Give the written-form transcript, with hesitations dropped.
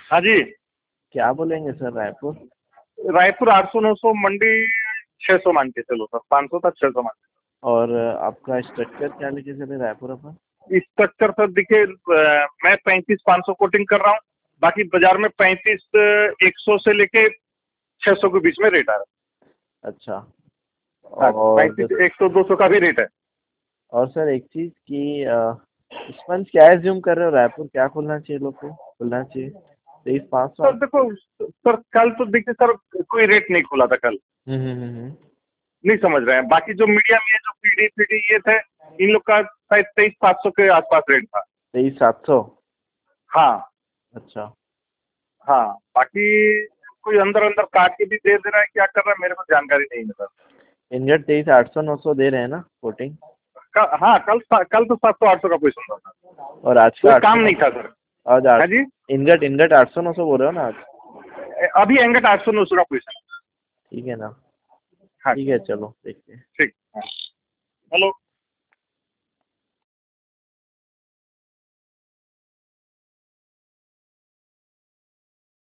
हाँ जी। क्या बोलेंगे सर रायपुर? रायपुर 800-900, मंडी 600 मान के चलो सर, 500 तक 600 मान और आपका स्ट्रक्चर क्या लेके चले रायपुर अपन? के। स्ट्रक्चर सर देखिए, मैं 35-500 कोटिंग कर रहा हूँ, बाकी बाजार में 35-100 से लेके 600 के बीच में रेट आ रहा अच्छा। है। और 35-100-200 का भी रेट है। और सर एक चीज कि स्पंज क्या एज्यूम कर रहे हो, रायपुर क्या खुलना चाहिए लोग को, खुलना चाहिए 23,500? सर देखो सर, कल तो देखिए सर, कोई रेट नहीं खुला था कल, नहीं समझ रहे हैं। बाकी जो मीडिया में जो पीडी पीडी ये थे, इन लोग का शायद 23,500 के आसपास रेट था। 23,700? हाँ अच्छा। हाँ, बाकी कोई अंदर अंदर काट के भी दे दे रहा है, क्या कर रहा है मेरे को जानकारी नहीं है सर। इनगट 23,800-900 दे रहे हैं ना कोटिंग? हाँ, कल तो 700-800 का पोजीशन था, और आज का कोई काम 800? नहीं था सर। आज हाँ 8? जी, इनगट इनगट 800-900 बोल रहे हो ना आज? अभी एंगट 800-900 का पोजीशन। ठीक है ना? हाँ ठीक है, चलो देखते हैं। ठीक। हाँ। हेलो।